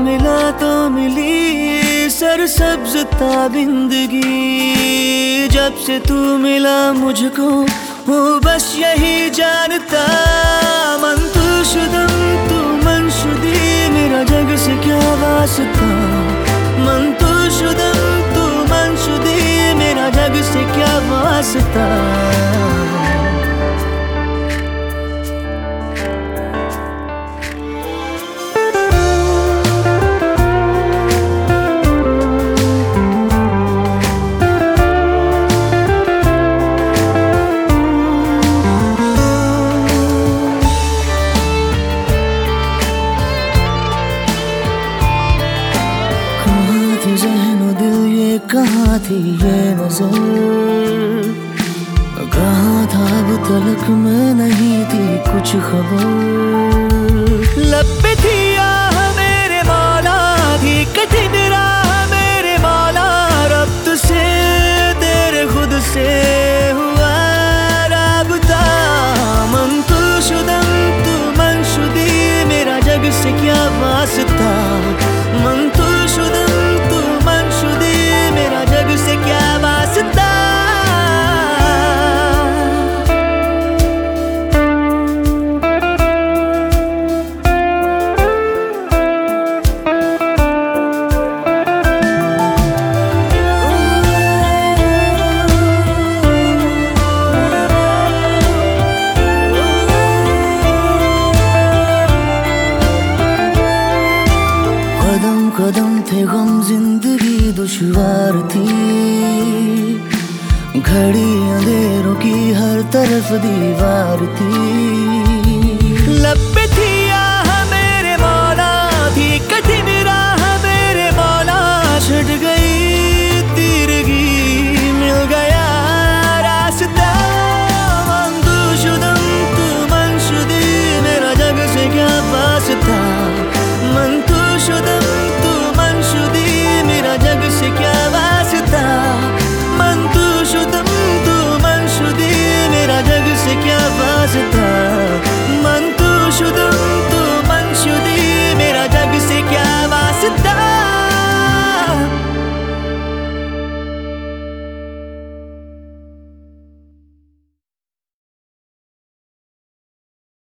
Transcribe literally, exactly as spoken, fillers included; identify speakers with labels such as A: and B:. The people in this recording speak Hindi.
A: मिला तो मिली सरसब्ज ताबिंदगी। जब से तू मिला मुझको हूँ बस यही जानता। मन तू शुदम तू मनशुदी, मेरा जग से क्या वास्ता। मन तू शुदम तू मनशुदी, मेरा जग से क्या वास्ता। ज़हनो दिल ये कहाँ थी ये नजर, कहाँ था अब तलक में नहीं थी कुछ खबर। लब पे थी आह मेरे मौला, थी कठिन राह मेरे मौला। रब्त से तेरे खुद से हुआ राबता। मन तू शुदम तू मनशुदी, मेरा जग से क्या वास्ता। मन तू शुदम कदम थे गम जिंदगी दुश्वार थी। घड़ी अंधेरों की हर तरफ दीवार थी। लब